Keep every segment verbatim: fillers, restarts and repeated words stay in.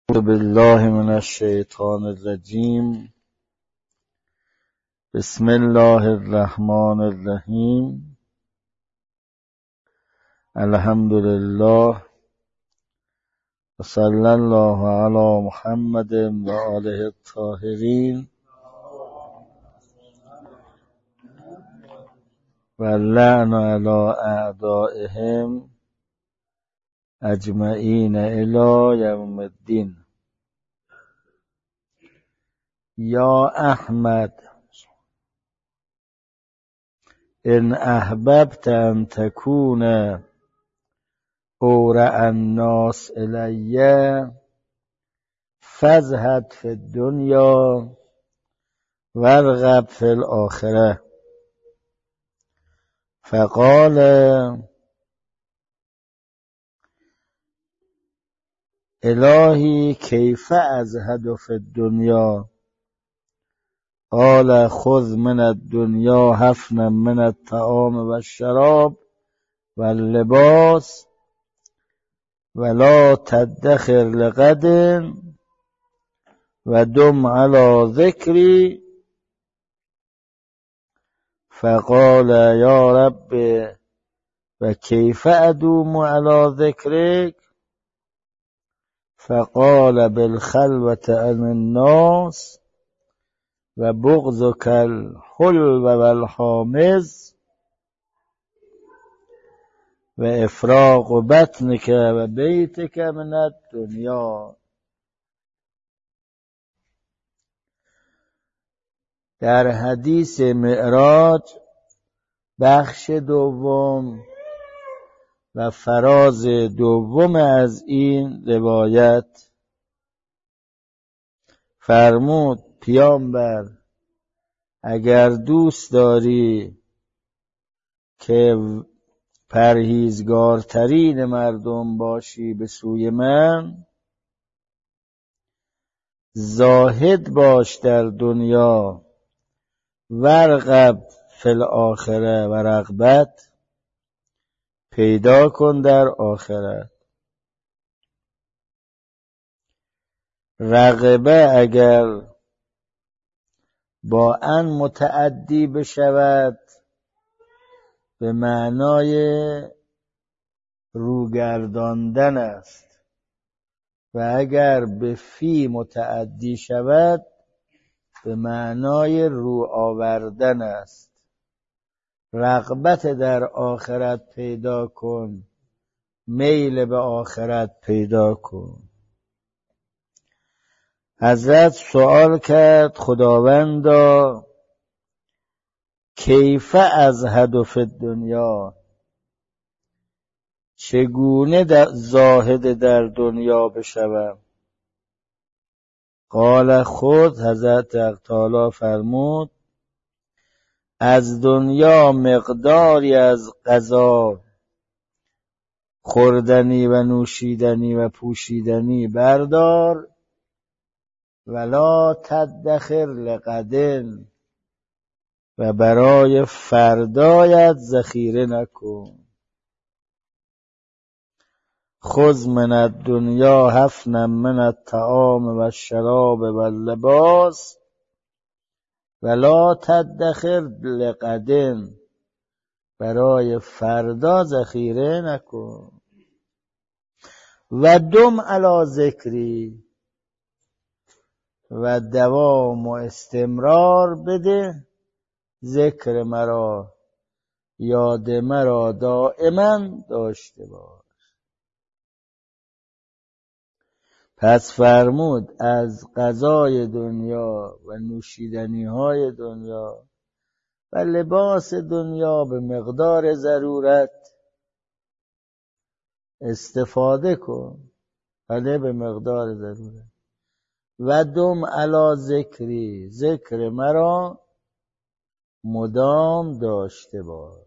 اعوذ بالله من الشیطان الرجیم. بسم الله الرحمن الرحیم. الحمد لله و صلی الله علی محمد و آله الطاهرین و لعن علی اعدائهم اجمعین الی یوم الدین. یا احمد ان احببت ان تکون اورع الناس الی فازهد فی الدنیا وارغب فی الاخره. فقال الهی کیف ازهد فی الدنیا؟ قال خذ من الدنیا حفنا من الطعام و الشراب و اللباس ولا تدخر لغد و دم علی ذکری. فقال یا رب و کیف ادوم علی ذکرک؟ فقال بالخلوة عن الناس و بغضک الحلو و الحامض و افراغ بطنک و بیتک من الدنیا. در حدیث معراج بخش دوم و فراز دوم از این روایت فرمود پیامبر اگر دوست داری که پرهیزگارترین مردم باشی به سوی من، زاهد باش در دنیا، ورغب فی الاخره و رغبت پیدا کن در آخرت. رغبه اگر با ان متعدی بشود به معنای روگرداندن است و اگر به فی متعدی شود به معنای رو آوردن است. رغبت در آخرت پیدا کن، میل به آخرت پیدا کن. حضرت سوال کرد خداوندا کیف ازهد فی الدنیا؟ چگونه زاهد در دنیا بشوم؟ قال خود حضرت حق تعالی فرمود از دنیا مقداری از غذا خوردنی و نوشیدنی و پوشیدنی بردار ولا تدخر لغدن و برای فردایت ذخیره نکن. خذ من الدنیا حفنا من الطعام و الشراب و اللباس ولا تدخر لغدن، برای فردا ذخیره نکن. و دم علی ذکری، و دوام و استمرار بده ذکر مرا، یاد مرا دائما داشته باش. پس فرمود از غذای دنیا و نوشیدنی های دنیا و لباس دنیا به مقدار ضرورت استفاده کن، ولی به مقدار ضرورت. و دم علی ذکری، ذکر مرا مدام داشته باش،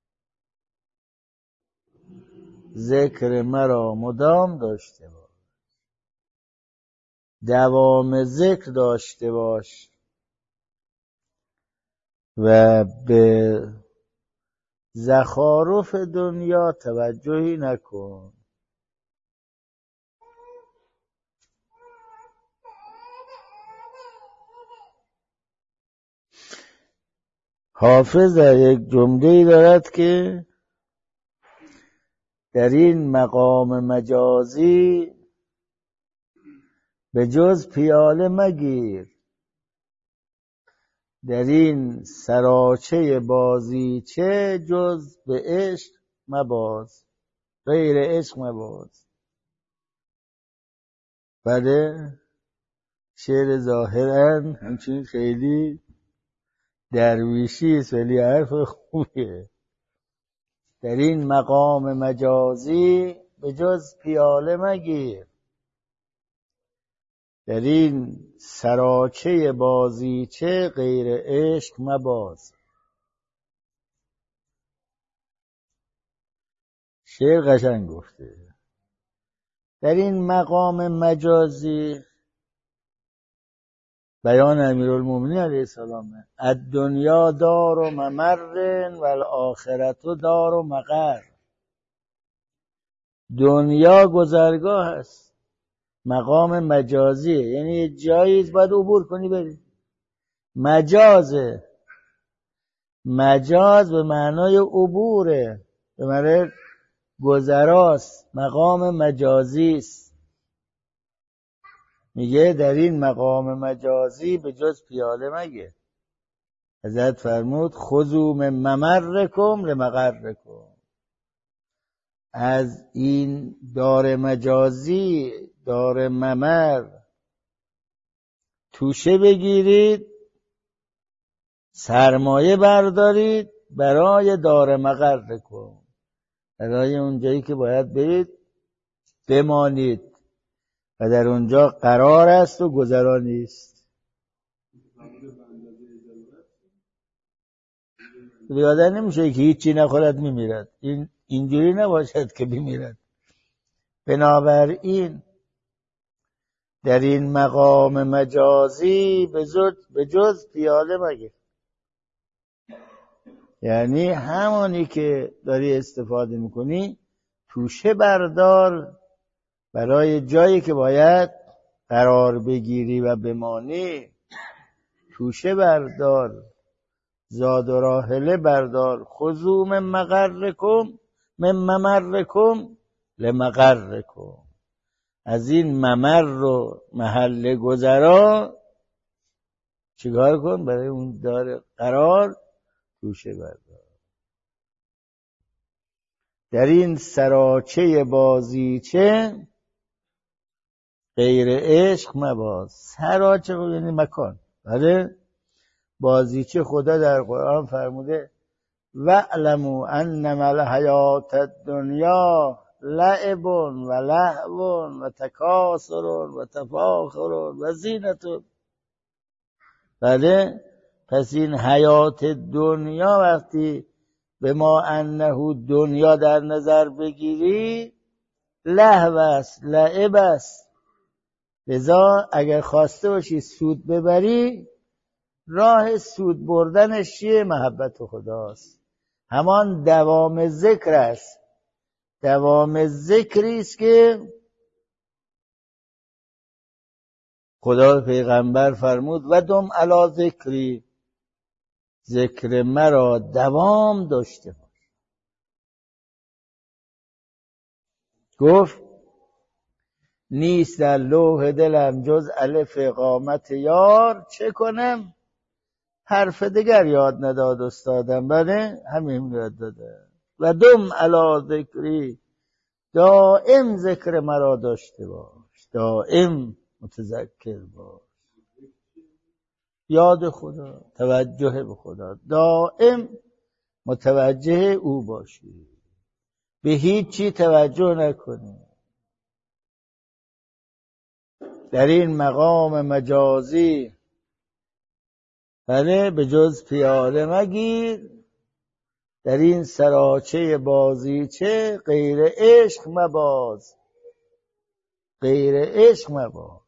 ذکر مرا مدام داشته باش، دوام ذکر داشته باش و به زخارف دنیا توجهی نکن. حافظ در یک جمله‌ای دارد که در این مقام مجازی به جز پیاله مگیر، در این سراچه بازیچه جز به عشق مباز، غیر عشق مباز. بله شعر ظاهرا همچنین خیلی درویشی است ولی حرف خوبیه. در این مقام مجازی به جز پیاله مگیر، در این سراچه بازیچه غیر عشق مباز. شعر قشنگ گفته. در این مقام مجازی بیان امیرالمومنین علیه السلام، الدنیا دار و ممر و الاخرت دار و مقر. دنیا گذرگاه است، مقام مجازیه، یعنی یه جایی باید عبور کنی بری. مجازه، مجاز به معنای عبوره، به معنای گذراست، مقام مجازی است. میگه در این مقام مجازی به جز پیاله مگه. حضرت فرمود خذوا من ممرکم لمقرکم، از این دار مجازی، دار ممر، توشه بگیرید، سرمایه بردارید برای دار مقرکم، برای اونجایی که باید برید بمانید و در اونجا قرار است و گذران نیست. یادن نمیشه که هیچی نخورد میمیرد، این اینجوری نباشد که بمیرد. بنابراین در این مقام مجازی به جز پیاله مگه، یعنی همانی که داری استفاده میکنی توشه بردار برای جایی که باید قرار بگیری و بمانی. توشه بردار، زاد و راحله بردار. خذوا من مقرکم من ممرکم لمقرکم، از این ممر رو محل گذرا چیکار کن؟ برای اون دار قرار توشه بردار. در این سراچه بازیچه غیر عشق مباز. سراچه یعنی مکان. بله بازیچه خدا در قرآن فرموده وَاعْلَمُوا أَنَّمَا الْحَیَاةُ الدُّنْیَا لَعِبٌ و لهو و تکاثر و تفاخر و زینت. بله پس این حیات دنیا وقتی به ما انه دنیا در نظر بگیری لهو است، لعب است. لذا اگر خواسته باشی سود ببری، راه سود بردنش چیه؟ محبت خداست. همان دوام ذکر است. دوام ذکری است که خدا پیغمبر فرمود و دم علی ذکری، ذکر مرا دوام داشته باش. گفت نیست در لوح دلم جز الف اقامت یار، چه کنم؟ حرف دیگر یاد نداد استادم. بله همین یاد داده. و دم علی ذکری، دائم ذکر مرا داشته باش، دائم متذکر باش. یاد خدا، توجه به خدا، دائم متوجه او باشی، به هیچی توجه نکنی. در این مقام مجازی بله به جز پیاله مگیر، در این سراچه بازیچه غیر عشق مباز، غیر عشق مباز.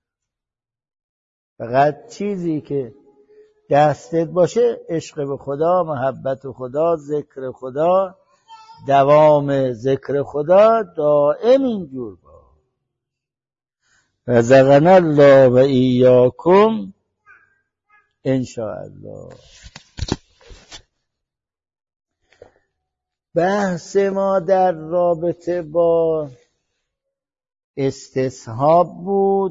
فقط چیزی که دستت باشه عشق به خدا، محبت خدا، ذکر خدا، دوام ذکر خدا، دائم اینجور باش. رزقنا الله و ایاکم ان شاء الله. بحث ما در رابطه با استصحاب بود.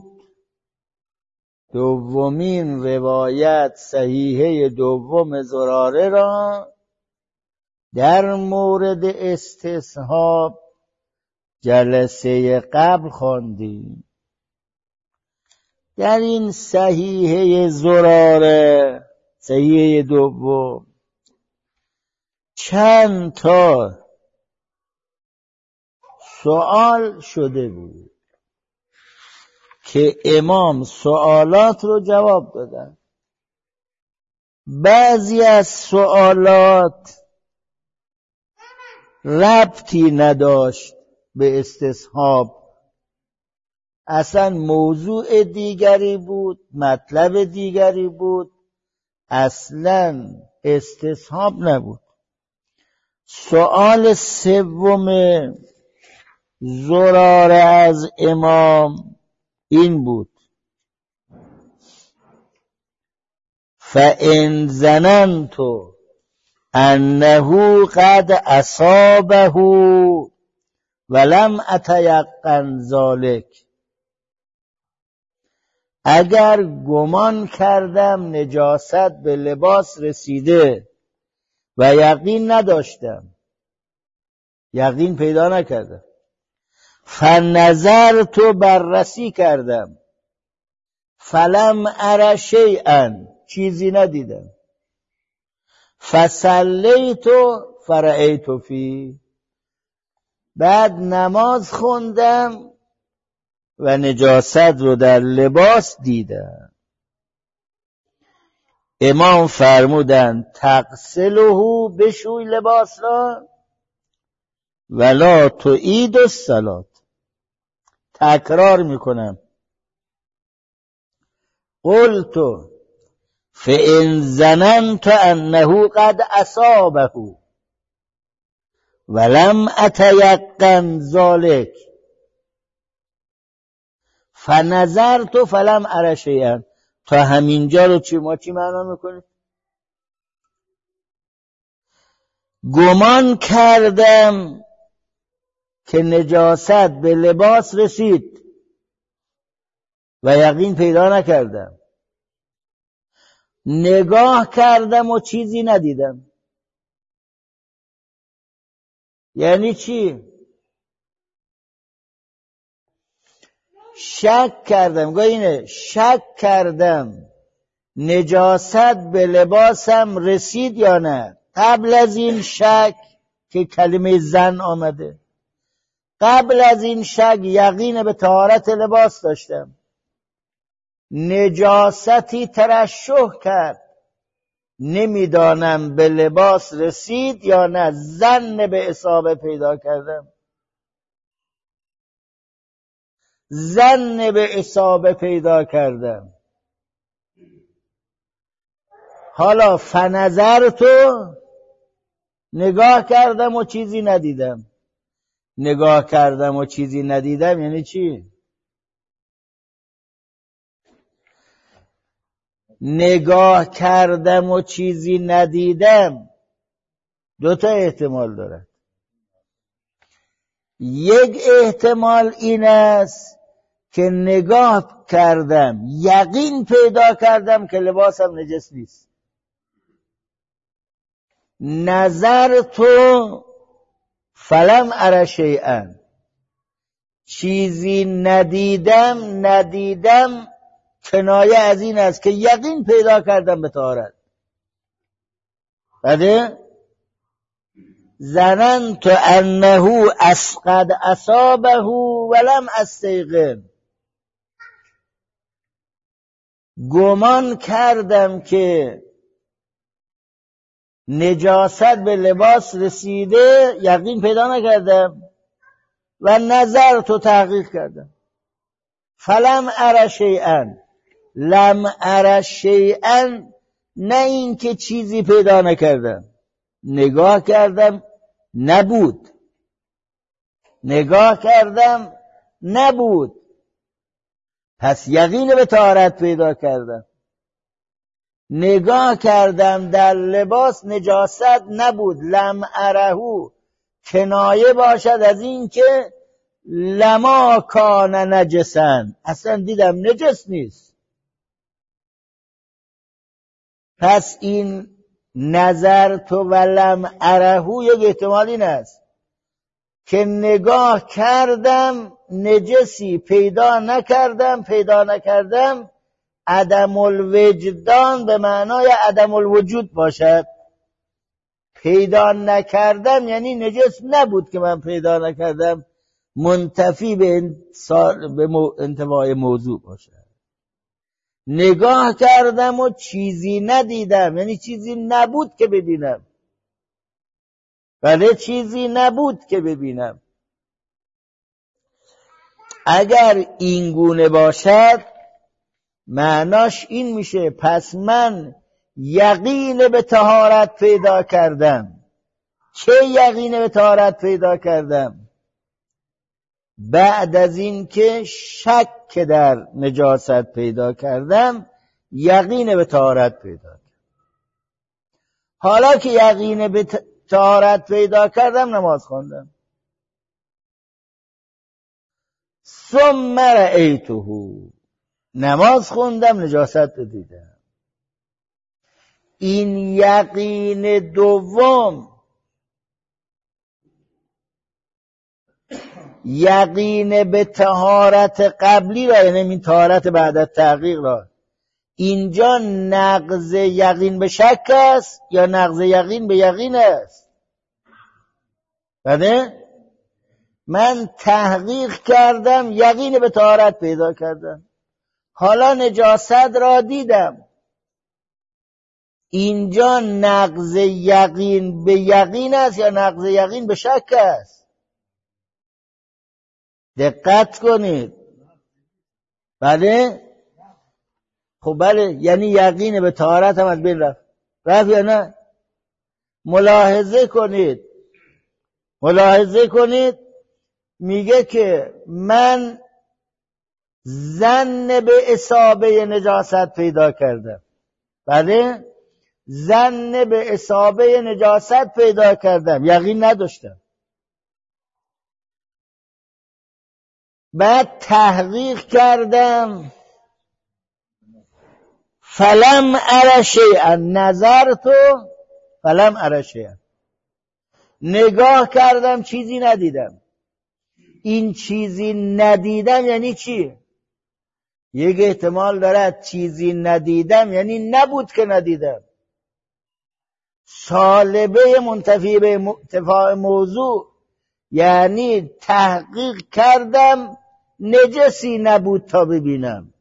دومین روایت صحیحه دوم زراره را در مورد استصحاب جلسه قبل خواندیم. در این صحیحه زراره، صحیحه دوم، چند تا سوال شده بود که امام سوالات رو جواب دادن. بعضی از سوالات ربطی نداشت به استصحاب، اصلا موضوع دیگری بود، مطلب دیگری بود، اصلا استصحاب نبود. سوال سوم زراره از امام این بود: فَإِنْ ظَنَنْتُ أَنَّهُ قَدْ أَصَابَهُ وَلَمْ أَتَيَقَّنْ ذَلِكَ، اگر گمان کردم نجاست به لباس رسیده و یقین نداشتم، یقین پیدا نکردم، فنظرت بررسی کردم، فلم ار شیئا، چیزی ندیدم، فصلیت فرأیت فی، بعد نماز خوندم و نجاست رو در لباس دیدم. امام فرمودند تغسله، بشوی لباس را، ولا تعید الصلاة، تکرار میکنم. قلت فإن ظننت أنه قد أصابه ولم أتيقن ذلك فنظرت فلم أر شيئا. تا همینجا رو چی ما چی معنا میکنیم؟ گمان کردم که نجاست به لباس رسید و یقین پیدا نکردم، نگاه کردم و چیزی ندیدم. یعنی چی؟ شک کردم، گویا اینه، شک کردم نجاست به لباسم رسید یا نه. قبل از این شک که کلمه زن آمده، قبل از این شک یقین به طهارت لباس داشتم، نجاستی ترشح کرد، نمیدانم به لباس رسید یا نه، ظن به اصابه پیدا کردم، ظن به اصابه پیدا کردم. حالا فنظر تو، نگاه کردم و چیزی ندیدم. نگاه کردم و چیزی ندیدم یعنی چی؟ نگاه کردم و چیزی ندیدم دو تا احتمال دارد. یک احتمال این است که نگاه کردم، یقین پیدا کردم که لباسم نجس نیست. نظر تو فلم ار شیئا، چیزی ندیدم، ندیدم کنایه از این است که یقین پیدا کردم به طهارت. بله؟ ظننت انه اسقد اصابه ولم استیقن، گمان کردم که نجاست به لباس رسیده، یقین پیدا نکردم و نظر تو تحقیق کردم. فلم ار شیئا، لم ار شیئا، نه این که چیزی پیدا نکردم، نگاه کردم نبود، نگاه کردم نبود، پس یقین به طهارت پیدا کردم. نگاه کردم در لباس نجاست نبود، لم ارهو، کنایه باشد از این که لما کان نجسن، اصلا دیدم نجس نیست. پس این نظر تو ولم ارهو یک احتمال این است که نگاه کردم نجسی پیدا نکردم، پیدا نکردم عدم الوجدان به معنای عدم الوجود باشد. پیدا نکردم یعنی نجس نبود که من پیدا نکردم، منتفی به انتفاع موضوع باشد. نگاه کردم و چیزی ندیدم یعنی چیزی نبود که ببینم. بله چیزی نبود که ببینم. اگر این گونه باشد معناش این میشه پس من یقین به طهارت پیدا کردم. چه یقین به طهارت پیدا کردم؟ بعد از این که شک در نجاست پیدا کردم یقین به طهارت پیدا کردم. حالا که یقین به طهارت پیدا کردم نماز خواندم. ثم رأیته، نماز خوندم نجاست رو دیدم. این یقین دوم، یقین به طهارت قبلی را، یعنی این طهارت بعد از تحقیق را، اینجا نقض یقین به شک است یا نقض یقین به یقین است؟ بله من تحقیق کردم یقین به طهارت پیدا کردم، حالا نجاست را دیدم. اینجا نقض یقین به یقین است یا نقض یقین به شک است؟ دقت کنید. بله خب بله، یعنی یقین به طهارت هم از بین رفت. رفت یا نه؟ ملاحظه کنید ملاحظه کنید میگه که من ظن به اصابه نجاست پیدا کردم. بله ظن به اصابه نجاست پیدا کردم، یقین نداشتم. بعد تحقیق کردم فلم ار شیئا، نظر تو فلم ار شیئا، نگاه کردم چیزی ندیدم. این چیزی ندیدم یعنی چی؟ یک احتمال دارد چیزی ندیدم یعنی نبود که ندیدم. سالبه منتفی به انتفاع موضوع یعنی تحقیق کردم نجسی نبود تا ببینم.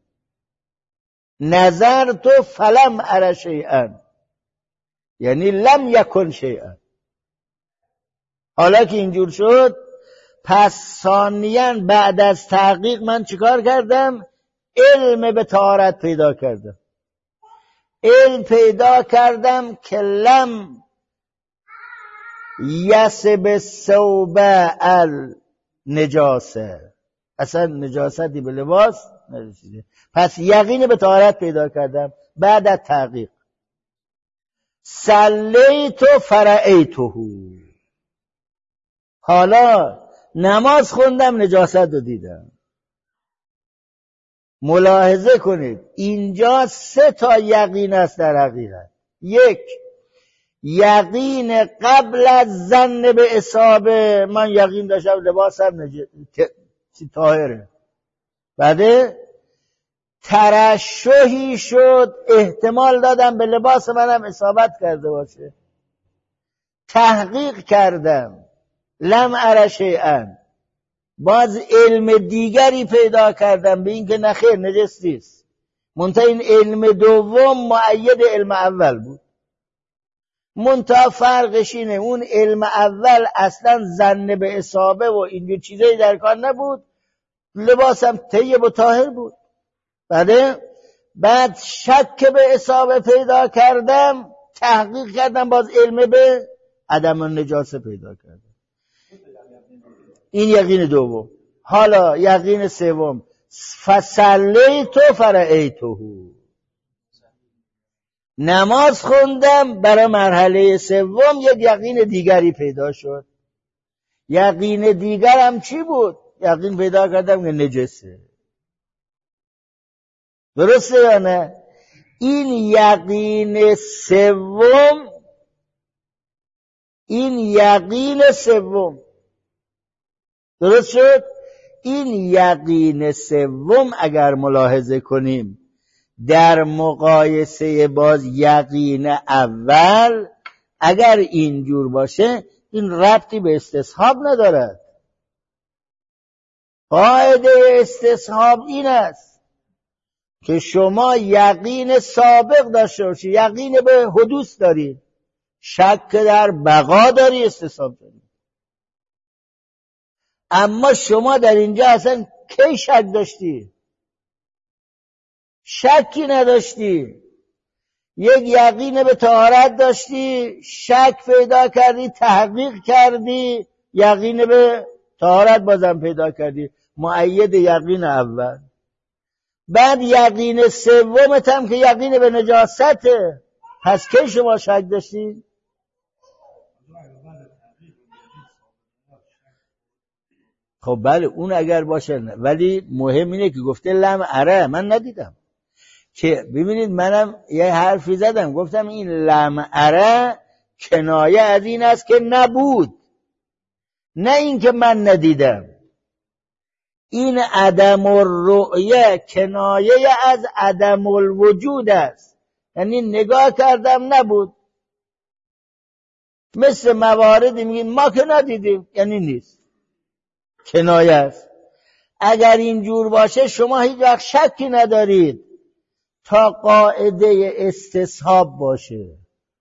نظر تو فلم ار شیئا یعنی لم یکن شیئا. حالا که اینجور شد پس ثانیاً بعد از تحقیق من چیکار کردم؟ علم به طهارت پیدا کردم. علم پیدا کردم که لم یسب الثوب النجاسه، اصلا نجاستی به لباس نرسیده. پس یقین به طهارت پیدا کردم بعد از تحقیق. صلیت فرأیته، حالا نماز خوندم نجاست رو دیدم. ملاحظه کنید اینجا سه تا یقین است در حقیقت. یک، یقین قبل از ظن به اصابه، من یقین داشتم لباسم نج... طاهره. بعد ترشحی شد، احتمال دادم به لباس منم اصابت کرده باشه. تحقیق کردم لم ار شیئا، باز علم دیگری پیدا کردم به این که نخیر نجس نیست. منتها این علم دوم مؤید علم اول بود. منتها فرقش اینه اون علم اول اصلا ظن به اصابه و اینجور چیزایی در کار نبود، لباسم طیب و طاهر بود. بعد بعد شک به اصابه پیدا کردم، تحقیق کردم، باز علم به عدم النجاسه پیدا کردم. این یقین دوم. حالا یقین سوم، فصلیت فرأیته، نماز خوندم، برای مرحله سوم یک یقین دیگری پیدا شد. یقین دیگرم چی بود؟ یقین پیدا کردم که نجسه. درسته یا نه؟ این یقین سوم، این یقین سوم، درست شد؟ این یقین سوم اگر ملاحظه کنیم در مقایسه باز یقین اول، اگر اینجور باشه این ربطی به استصحاب ندارد. قاعده استصحاب این است که شما یقین سابق داشته باشی، یقین به حدوث داری، شک در بقا داری، استصحاب داری. اما شما در اینجا اصلا کی شک داشتی؟ شکی نداشتی. یک یقین به طهارت داشتی، شک پیدا کردی، تحقیق کردی، یقین به طهارت بازم پیدا کردی، مؤید یقین اول. بعد یقین سومت هم که یقین به نجاسته، پس کی شما شک داشتی؟ خب بله اون اگر باشه، ولی مهم اینه که گفته لم اره، من ندیدم. که ببینید منم یه حرفی زدم، گفتم این لم اره کنایه از این است که نبود، نه این که من ندیدم. این عدم الرؤیه کنایه از عدم الوجود است، یعنی نگاه کردم نبود. مثل مواردی میگین ما که ندیدیم، یعنی نیست، کنایه است. اگر اینجور باشه شما هیچ وقت شکی ندارید تا قاعده استصحاب باشه.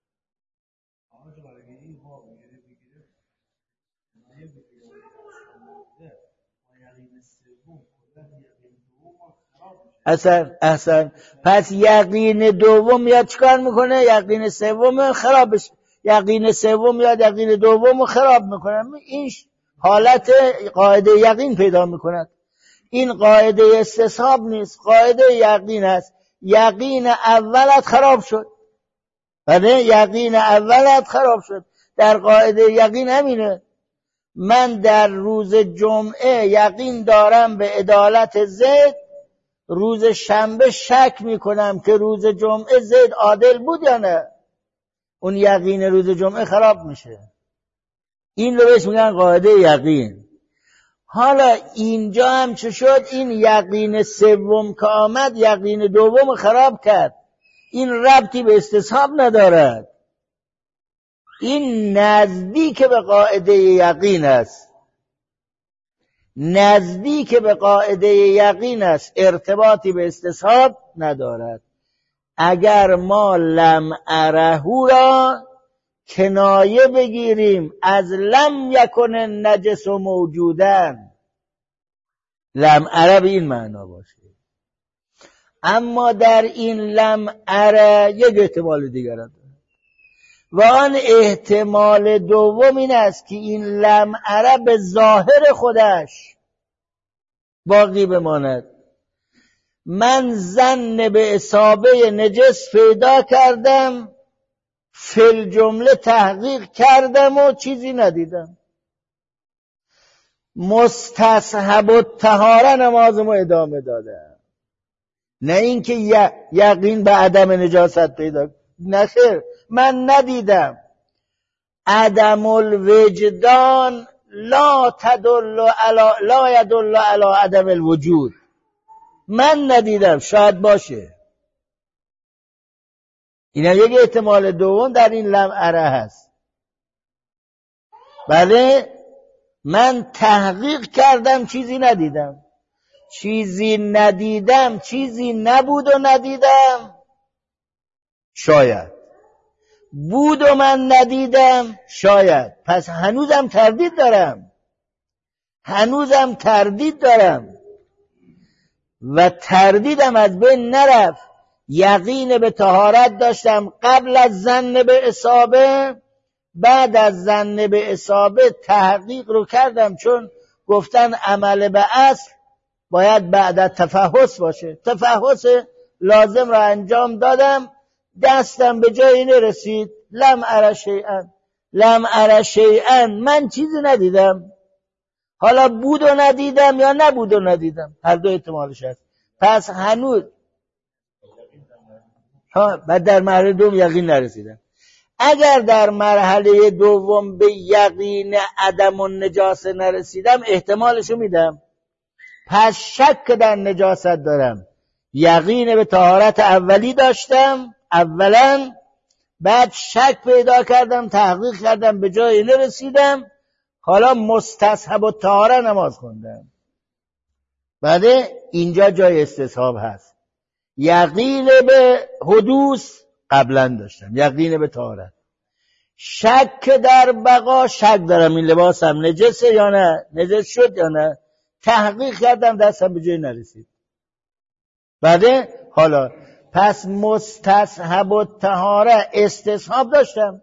اصلا اصلا پس یقین دوم یاد چکار میکنه؟ یقین سوم خراب بشه. یقین سوم یاد یقین دوم خراب میکنه. این حالت قاعده یقین پیدا میکند. این قاعده استصحاب نیست، قاعده یقین است. یقین اولت خراب شد، بله یقین اولت خراب شد. در قاعده یقین همینه. من در روز جمعه یقین دارم به عدالت زید، روز شنبه شک میکنم که روز جمعه زید عادل بود یا نه، اون یقین روز جمعه خراب میشه. این رو بهش میگن قاعده یقین. حالا اینجا هم چه شد؟ این یقین سوم که آمد یقین دوم خراب کرد. این ربطی به استصحاب ندارد، این نزدیک به قاعده یقین است، نزدیک به قاعده یقین است، ارتباطی به استصحاب ندارد. اگر ما لم ارهو را کنایه بگیریم از لم یکن نجس و موجودن، لم اره به این معنا باشه. اما در این لم اره یک احتمال دیگر است و آن احتمال دوم این است که این لم اره به ظاهر خودش باقی بماند. من ظن به اصابه نجس پیدا کردم، فی جمله تحقیق کردم و چیزی ندیدم، مستصحب الطهاره نمازمو ادامه دادم. نه اینکه یقین به عدم نجاست پیدا، نه خیر، من ندیدم. عدم الوجدان لا تدل علی لا یدل علی عدم الوجود. من ندیدم، شاید باشه. این هم یک احتمال دوم در این لم اره هست. بله من تحقیق کردم چیزی ندیدم. چیزی ندیدم، چیزی نبود و ندیدم، شاید بود و من ندیدم، شاید. پس هنوزم تردید دارم، هنوزم تردید دارم و تردیدم از بین نرفت. یقین به طهارت داشتم قبل از ظن به اصابه، بعد از ظن به اصابه تحقیق رو کردم، چون گفتن عمل به اصل باید بعد از تفحص باشه. تفحص لازم را انجام دادم، دستم به جایی نرسید، لم اره شیئا، لم ار شیئا، من چیزی ندیدم. حالا بود و ندیدم یا نبود و ندیدم، هر دو احتمالش هست. پس هنوز ها بعد در مرحله دوم یقین نرسیدم. اگر در مرحله دوم به یقین عدم و نجاست نرسیدم احتمالشو میدم. پس شک در نجاست دارم، یقین به طهارت اولی داشتم اولا، بعد شک پیدا کردم، تحقیق کردم، به جای نرسیدم، حالا مستصحب الطهاره نماز خوندم. بعد اینجا جای استصحاب هست. یقین به حدوث قبلا داشتم، یقین به طهارت. شک در بقا، شک دارم این لباسم نجسه یا نه، نجس شد یا نه، تحقیق کردم دستم به جای نرسید. بعد حالا پس مستصحب الطهاره استصحاب داشتم.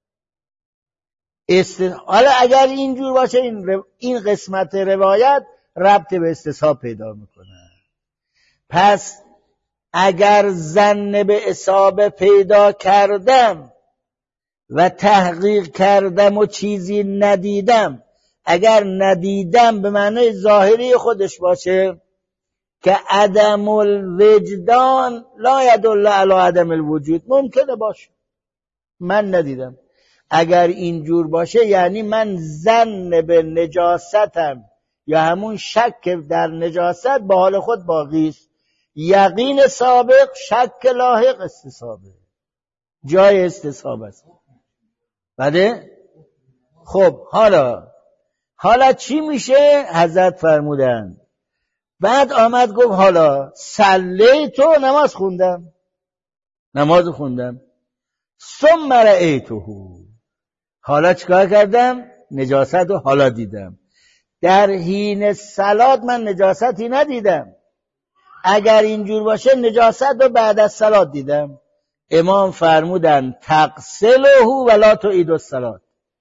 است... حالا اگر اینجور باشه این, رو... این قسمت روایت ربط به استصحاب پیدا میکنه. پس اگر ظن به اصابه پیدا کردم و تحقیق کردم و چیزی ندیدم، اگر ندیدم به معنی ظاهری خودش باشه که عدم الوجدان لا يدل علی عدم الوجود، ممکنه باشه من ندیدم. اگر اینجور باشه یعنی من ظن به نجاستم یا همون شک در نجاست با حال خود باقی است. یقین سابق، شک لاحق استصحابه، جای استصحاب است. بله خب حالا حالا چی میشه؟ حضرت فرمودن بعد آمد گفت حالا صلی تو نماز خوندم نماز خوندم ثم رأیته، حالا چیکار کردم؟ نجاست رو حالا دیدم. در حین صلات من نجاستی ندیدم. اگر اینجور باشه نجاست رو بعد از صلات دیدم. امام فرمودن تغسله ولا تعید الصلات،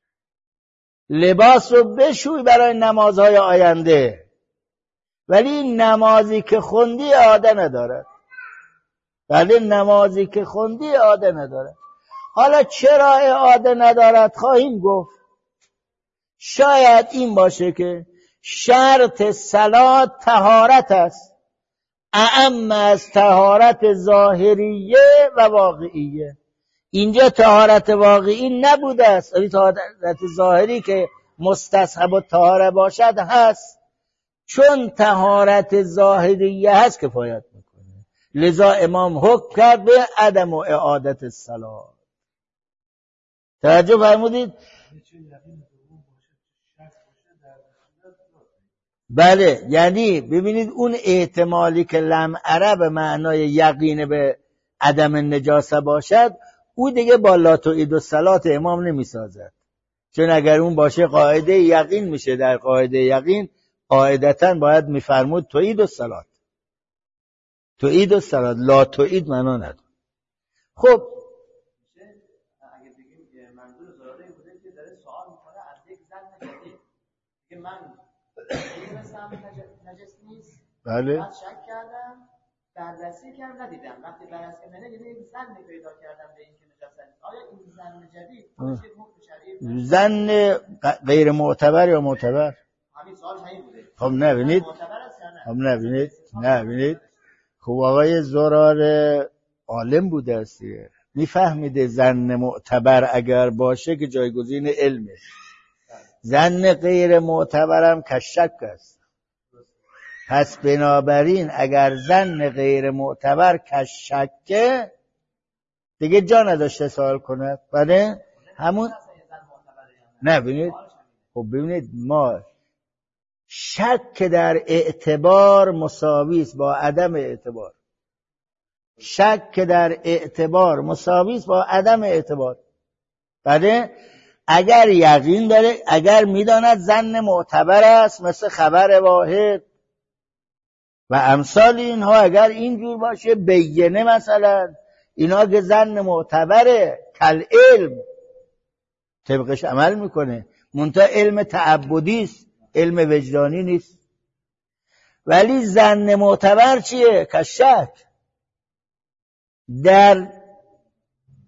لباس رو بشوی برای نمازهای آینده، ولی نمازی که خوندی اعاده نداره. ولی نمازی که خوندی اعاده نداره. حالا چرا اعاده ندارد خواهیم گفت. شاید این باشه که شرط صلات طهارت است، اعم از طهارت ظاهریه و واقعیه. اینجا طهارت واقعی نبوده است، ولی طهارت ظاهری که مستصحب الطهاره باشد هست. چون طهارت ظاهریه هست کفایت میکنه، لذا امام حکم کرد به عدم و اعادت الصلات. توجه فرمودید؟ بله، یعنی ببینید اون احتمالی که لم اره به معنای یقین به عدم نجاسه باشد، او دیگه با لا تعید الصلات امام نمیسازد. چون اگر اون باشه قاعده یقین میشه. در قاعده یقین قاعدتاً باید میفرمود تعید الصلات، تعید الصلات، لا تعید معنا نداره. خب اگه بگیم منظور زاده این بوده که داره سوال میکنه از یک زن جدید که من میدونستم نجس نیست، بله بعد شک کردم، بررسی کردم ندیدم، وقتی بررسی کردم یعنی یک زن پیدا کردم به این که نجس نیست. آیا این زن جدید خودش یک حکم شرعی؟ زن غیر معتبر یا معتبر؟ همین سوال همین بوده. خب نبینید خب نبینید نبینید خب آقای زرار عالم بوده است، میفهمیده زن معتبر اگر باشه که جایگزین علمه. زن غیر معتبرم کشک است. پس بنابراین اگر زن غیر معتبر کشکه دیگه جا نداشته سوال کنه. بله همون نبینید. خب ببینید ما شک در اعتبار مساوی است با عدم اعتبار. شک در اعتبار مساوی است با عدم اعتبار. بله اگر یقین داره، اگر میداند زن معتبر است مثل خبر واحد و امثال اینها، اگر اینجور باشه بینه مثلا اینا که زن معتبره کل علم طبقش عمل میکنه، منتها علم تعبدی است، علم وجدانی نیست. ولی زن معتبر چیه؟ کشک در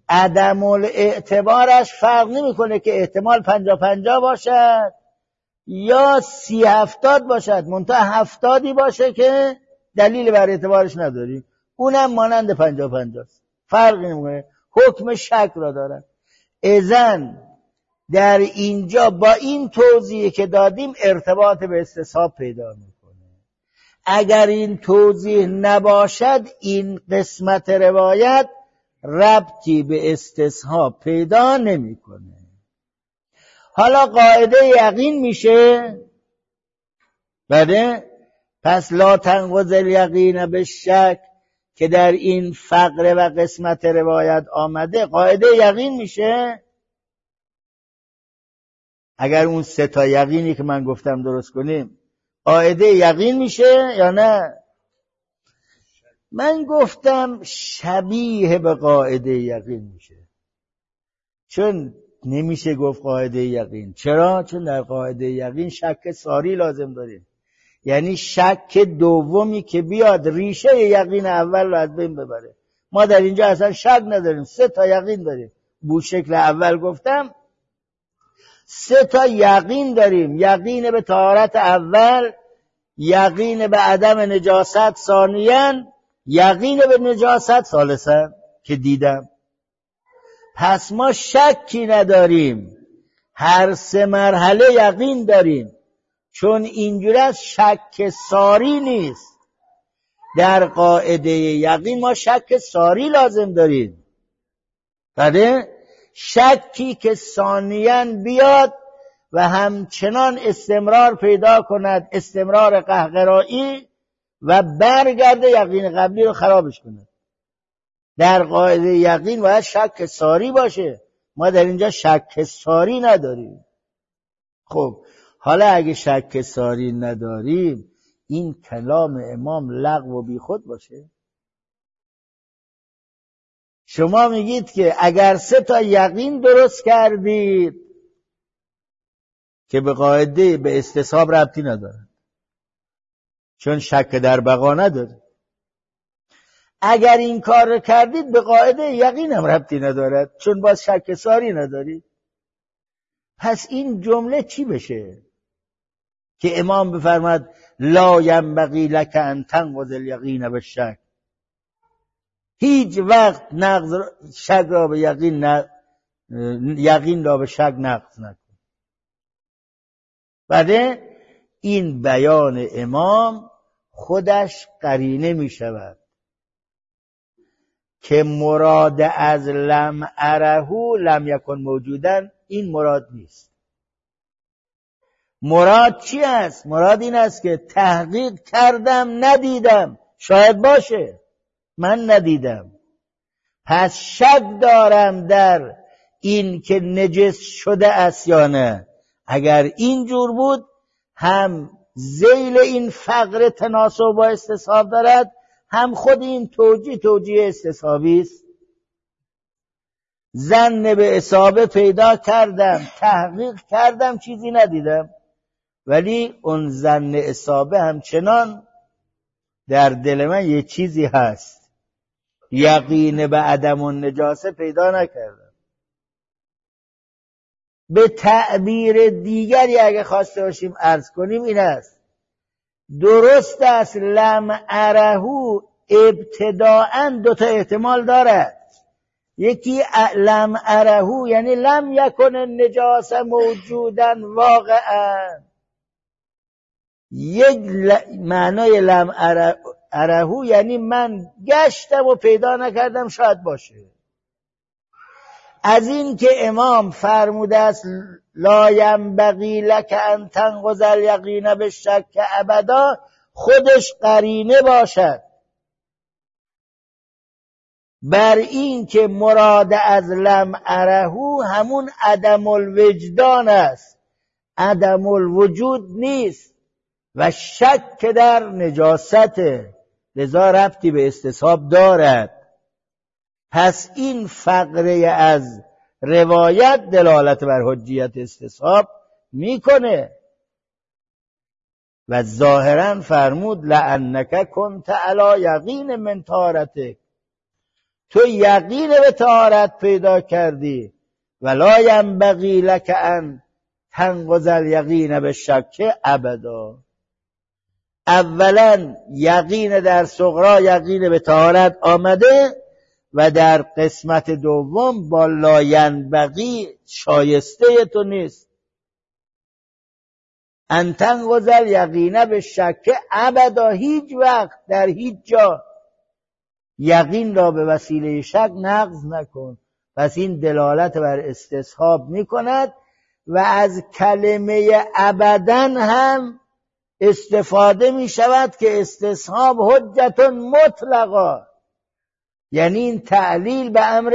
عدم الاعتبارش فرق نمیکنه که احتمال پنجا پنجا باشد یا سی هفتاد باشد، منتها هفتادی باشه که دلیل بر اعتبارش نداریم، اونم مانند پنجا پنجا، فرق نمیکنه، حکم شک را دارد. اذن در اینجا با این توضیحی که دادیم ارتباط به استصحاب پیدا میکنه. اگر این توضیح نباشد این قسمت روایت ربطی به استصحاب پیدا نمیکنه. حالا قاعده یقین میشه بله، پس لا تنقض الیقین بالشک که در این فقره و قسمت روایت آمده قاعده یقین میشه. اگر اون سه تا یقینی که من گفتم درست کنیم قاعده یقین میشه یا نه؟ من گفتم شبیه به قاعده یقین میشه، چون نمیشه گفت قاعده یقین. چرا؟ چون در قاعده یقین شک ساری لازم داریم، یعنی شک دومی که بیاد ریشه یقین اول رو از بین ببره. ما در اینجا اصلا شک نداریم، سه تا یقین داریم. بو شکل اول گفتم سه تا یقین داریم، یقین به طهارت اول، یقین به عدم نجاست ثانیاً، یقین به نجاست ثالثاً که دیدم. پس ما شکی نداریم، هر سه مرحله یقین داریم، چون اینجوری از شک ساری نیست. در قاعده یقین ما شک ساری لازم داریم، بله؟ شکی که ثانیاً بیاد و همچنان استمرار پیدا کند، استمرار قهقرایی، و برگرده یقین قبلی رو خرابش کند. در قاعده یقین باید شک ساری باشه، ما در اینجا شک ساری نداریم. خب حالا اگه شک ساری نداریم این کلام امام لغو و بیخود باشه؟ شما میگید که اگر سه تا یقین درست کردید که به قاعده به استصحاب ربطی نداره، چون شک در بقا نداره، اگر این کار رو کردید به قاعده یقین هم ربطی ندارد، چون باز شک ساری ندارید. پس این جمله چی بشه که امام بفرماد لا ینبغی لک ان تنقض الیقین بالشک؟ هیچ وقت نقض شک را به یقین ن... یقین را به شک نقض نکن. بعد این بیان امام خودش قرینه می شود که مراد از لم ارهو لم یکن موجودن این مراد نیست. مراد چی است؟ مراد این است که تحقیق کردم ندیدم، شاید باشه من ندیدم، پس شک دارم در این که نجس شده است یا نه. اگر اینجور بود هم ذیل این فقر تناسب با استصحاب دارد، هم خود این توجیه توجیه استصحابی است. ظن به اصابه پیدا کردم، تحقیق کردم، چیزی ندیدم، ولی اون ظن اصابه همچنان در دل من یه چیزی هست، یقین به عدم النجاسه پیدا نکردم. به تعبیر دیگری اگه خواسته باشیم عرض کنیم این است: درست است لم ارهو ابتداءً دو تا احتمال دارد. یکی لم ارهو یعنی لم یکن النجاسه موجودن واقعا، یک معنای لم ارهو یعنی من گشتم و پیدا نکردم، شاید باشه. از این که امام فرموده است لا ینبغی لک ان تنقض الیقین بالشک ابدا، خودش قرینه باشد بر این که مراد از لم ارهو همون عدم الوجدان است، عدم الوجود نیست و شک در نجاست، لذا ربطی به استصحاب دارد. پس این فقره از روایت دلالت بر حجیت استصحاب میکنه و ظاهرا فرمود لعنک کنت علی یقین من طهارتک، تو یقین به طهارت پیدا کردی ولا ینبغی لک ان تنقض الیقین بالشک ابدا. اولا یقین در صغرا یقین به طهارت آمده و در قسمت دوم با لا ینبغی شایسته تو نیست. ان تنقض الیقین بالشک ابدا، هیچ وقت در هیچ جا یقین را به وسیله شک نقض نکن. پس این دلالت بر استصحاب می کند و از کلمه ابداً هم استفاده می شود که استصحاب حجت مطلقا، یعنی این تعلیل به امر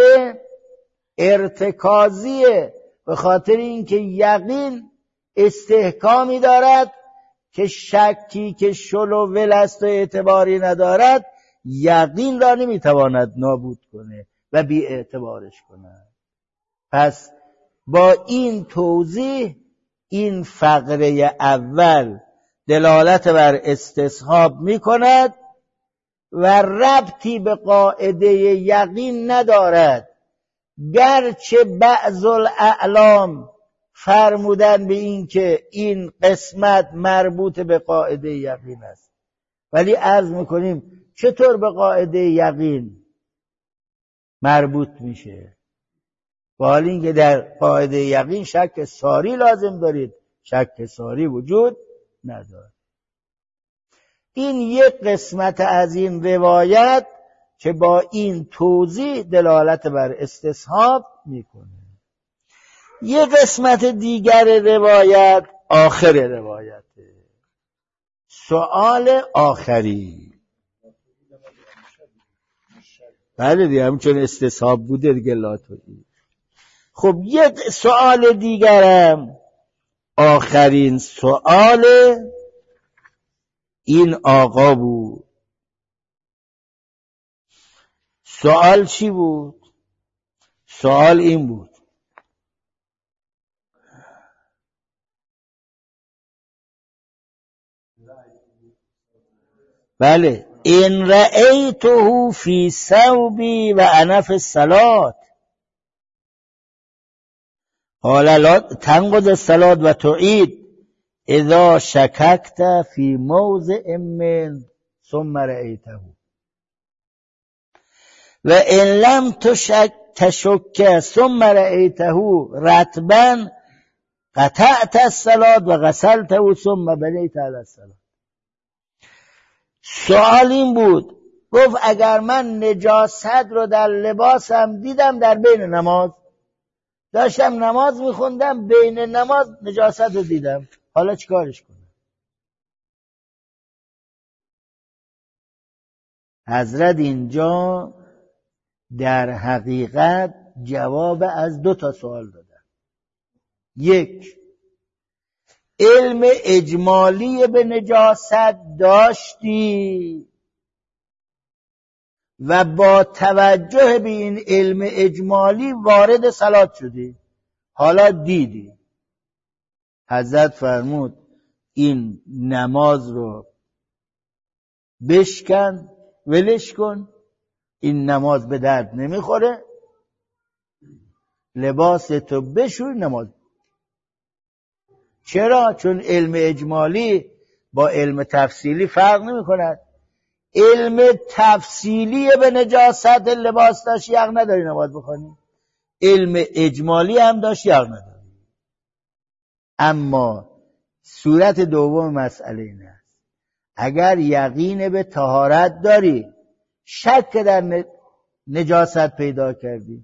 ارتکازیه، به خاطر اینکه یقین استحکامی دارد که شکی که شل و ول است و اعتباری ندارد یقین را نمیتواند نابود کنه و بی اعتبارش کنه. پس با این توضیح این فقره اول دلالت بر استصحاب می کند و ربطی به قاعده یقین ندارد، گرچه بعض الاعلام فرمودن به این که این قسمت مربوط به قاعده یقین است، ولی عرض میکنیم چطور به قاعده یقین مربوط میشه؟ با حال اینکه در قاعده یقین شک ساری لازم دارید، شک ساری وجود ندارد. این یک قسمت از این روایت که با این توضیح دلالت بر استصحاب میکنه. یک قسمت دیگر روایت آخر روایت، سؤال آخری. بله دیگه همچون استصحاب بوده دیگه لاتوی. خب یک سؤال دیگرم، آخرین سؤال این آقا بود. سؤال چی بود؟ سؤال این بود: بله، این رأیته فی ثوبی و انا فی الصلاة قال لا تنقض الصلاة و تعید اذا شککت فی موضع من ثم رأیته و ان لم تشک تشک ثم رأیته رطبا قطعت الصلاة و غسلته ثم بنیت علی الصلاة. سوال این بود، گفت اگر من نجاست رو در لباسم دیدم در بین نماز، داشتم نماز میخوندم بین نماز نجاست رو دیدم، حالا چیکارش کنم؟ حضرت اینجا در حقیقت جواب از دو تا سوال دادن. یک، علم اجمالی به نجاست داشتی و با توجه به این علم اجمالی وارد صلات شدی، حالا دیدی. حضرت فرمود این نماز رو بشکن، ولش کن، این نماز به درد نمیخوره، لباس تو بشوی نماز. چرا؟ چون علم اجمالی با علم تفصیلی فرق نمی کند. علم تفصیلی به نجاست لباس داشت یق نداری نماز بخونی، علم اجمالی هم داشت یق نداری. اما صورت دوم مسئله این است، اگر یقین به طهارت داری، شک در نجاست پیدا کردی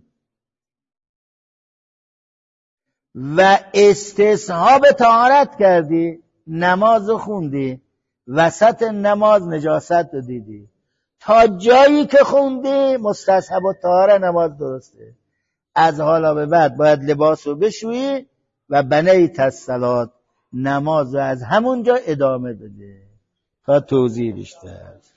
و استصحاب طهارت کردی، نماز خوندی، وسط نماز نجاست رو دیدی، تا جایی که خوندی مستصحب الطهاره نماز درسته، از حالا به بعد باید لباس رو بشویی و بنیت الصلاة، نماز رو از همونجا ادامه بده. تا توضیح بیشتر